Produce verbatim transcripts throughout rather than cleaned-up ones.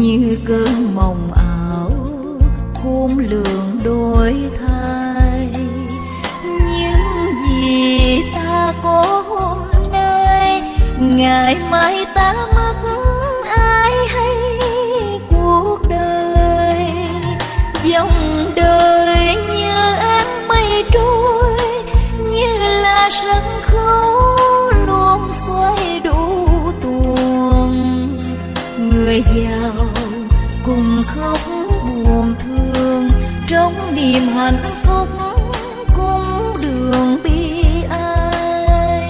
như cơn mộng ảo khôn lường đổi thay. Những gì ta có hôm nay, ngày mai ta mất ai hay cuộc đời. Dòng đời như áng mây trôi, như là sân khấu luôn xoay đủ tuồng. Người giàu cùng khóc buồn thương, trong niềm hạnh phúc cũng đường bi ai.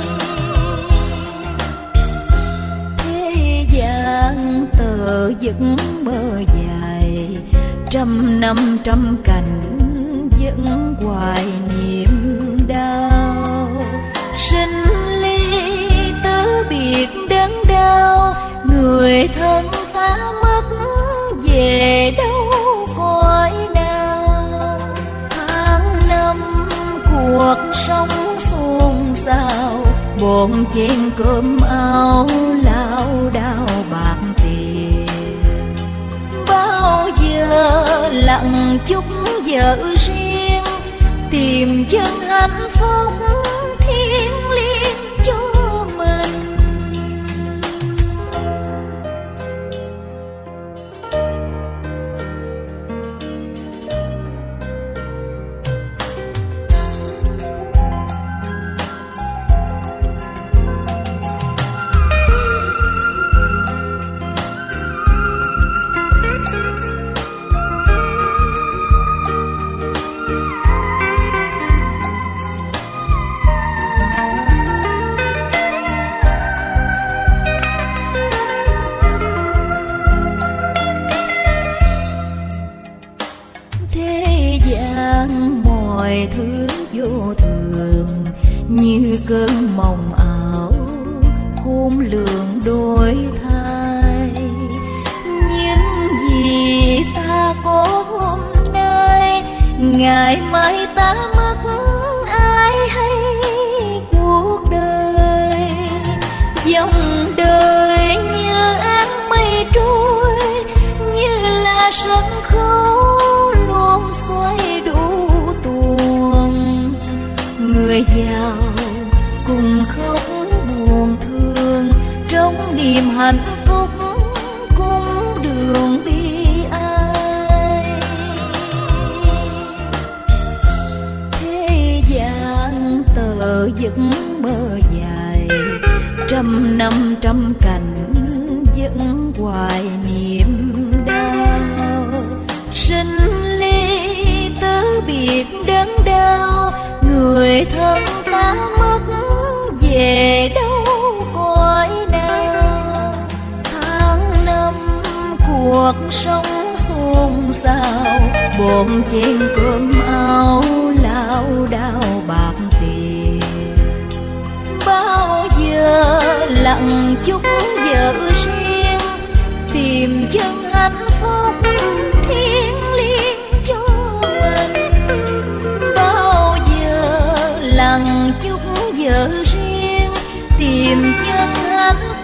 Thế gian tờ giấc mơ dài, trăm năm trăm cảnh vẫn hoài niềm đau. Sinh ly tứ biệt đớn đau, người thân ta mất về đâu cõi nào. Tháng năm cuộc sống xôn xao, bộn chen cơm áo lao đao bạc tiền. Bao giờ lặng chút vợ riêng, tìm chân hạnh phúc thiêng liêng cho mình. Thế gian mọi thứ vô thường, như cơn mộng ảo khôn lường đổi thay. Những gì ta có hôm nay, ngày mai ta mất ai hay cuộc đời. Dòng đời như áng mây trôi, như là sân khấu luôn xoay đủ tuồng. Người giàu cùng khóc buồn thương, trong niềm hạnh phúc cũng đường bi ai. Thế gian tờ giấc mơ dài, trăm năm trăm cảnh vẫn hoài niềm đau. Sinh ly tứ biệt đớn đau, người thân ta mất về đâu cõi nào. Tháng năm cuộc sống xôn xao, bộn chen cơm áo lao đao bạc tiền. Bao giờ lặng chút vợ riêng, tìm chân hạnh phúc thiêng liêng cho mình. Bao giờ lặng chút vợ riêng, tìm chân hạnh